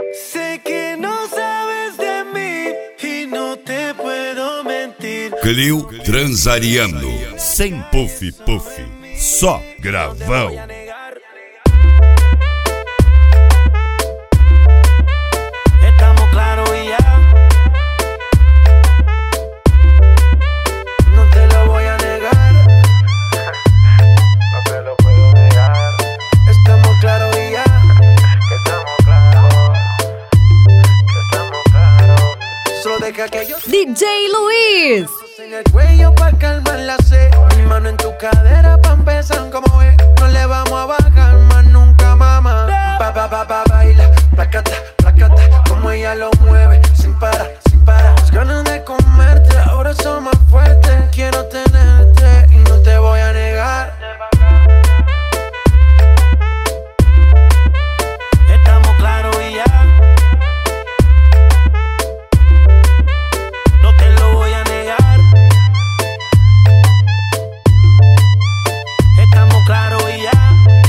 Sé que no sabes de mí e não te puedo mentir. Clio Transariano, sem puff, só gravão. Estamos claros y ya. No te lo voy a negar. No te lo puedo negar. Estamos claros y ya. Que estamos claros. Que estamos claros. Solo deja que yo DJ Luis. en el cuello pa' calmar la sed. Mi mano en tu cadera pa' empezar como es. No le vamos a bajar más nunca, mamá. Baila, placata, placata. Como ella lo mueve, sin parar, sin parar. Las ganas de comerte ahora son más fuertes. Quiero tenerte y no te voy a negar. Estamos claros y ya. No te lo voy a negar. Estamos claros y ya.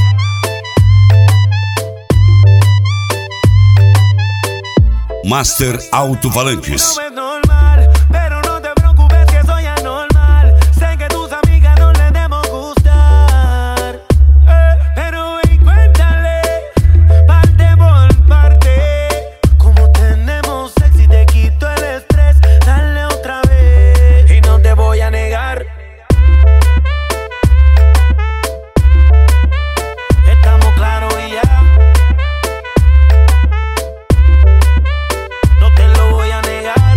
Master Alto-Falantes. No es normal, pero no te preocupes que soy anormal. Sé que tus amigas no les debemos gustar, pero ven, cuéntale, parte por parte. Como tenemos sexy, te quito el estrés. Dale otra vez y no te voy a negar. Estamos claros y ya. No te lo voy a negar.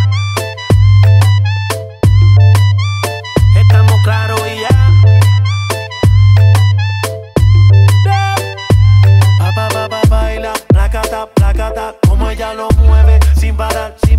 Estamos claros y ya. Baila, placata, placata. Como ella lo mueve sin parar.